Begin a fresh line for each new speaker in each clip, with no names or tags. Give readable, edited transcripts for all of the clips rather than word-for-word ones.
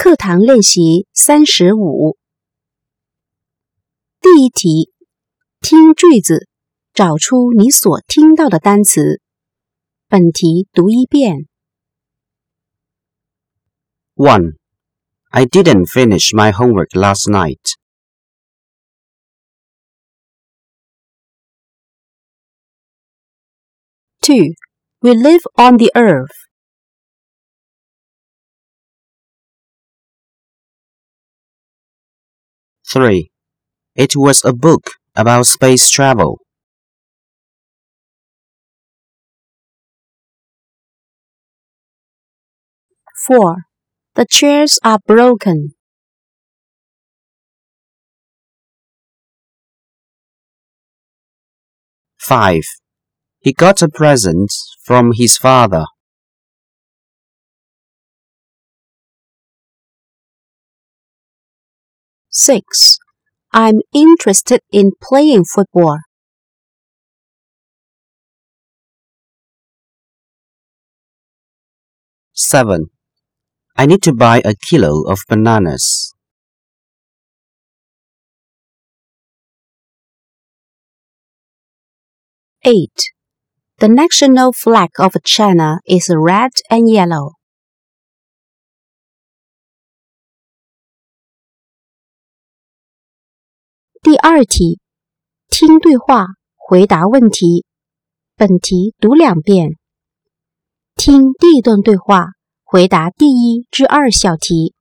课堂练习35。第一题，听句子，找出你所听到的单词。本题读一遍。
1. I didn't finish my homework last night.
2. We live on the earth.
3. It was a book about space travel.
4. The chairs are broken.
5. He got a present from his father.
6. I'm interested in playing football.
7. I need to buy a kilo of bananas.
8. The national flag of China is red and yellow. 第二题，听对话，回答问题。本题读2遍。听第一段对话，回答第1至2小题。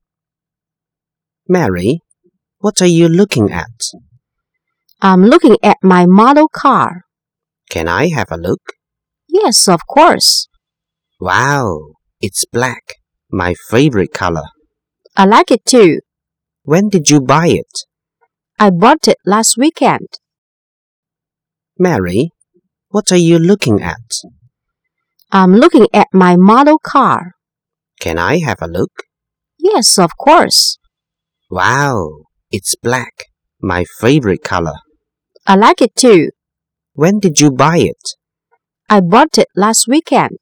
Mary, what are you looking at?
I'm looking at my model car.
Can I have a look?
Yes, of course.
Wow, it's black. My favorite color.
I like it too.
When did you buy it?
I bought it last weekend.
Mary, what are you looking at?
I'm looking at my model car.
Can I have a look?
Yes, of course.
Wow, it's black. My favorite color.
I like it too.
When did you buy it?
I bought it last weekend.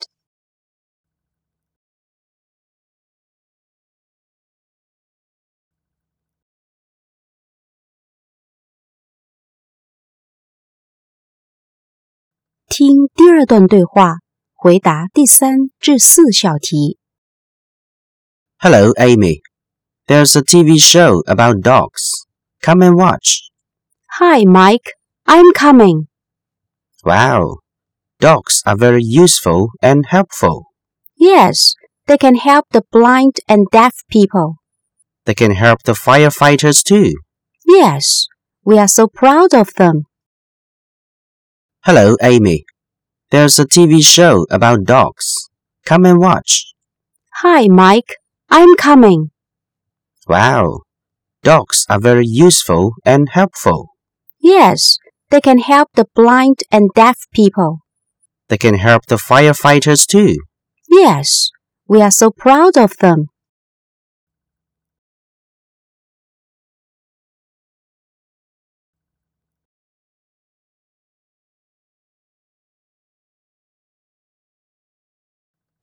听第二段对话，回答第3至4小题。
Hello, Amy. There's a TV show about dogs. Come and watch.
Hi, Mike. I'm coming.
Wow. Dogs are very useful and helpful.
Yes, they can help the blind and deaf people.
They can help the firefighters too.
Yes, we are so proud of them.
Hello, Amy. There's a TV show about dogs. Come and watch.
Hi, Mike. I'm coming.
Wow. Dogs are very useful and helpful.
Yes, they can help the blind and deaf people.
They can help the firefighters too.
Yes, we are so proud of them.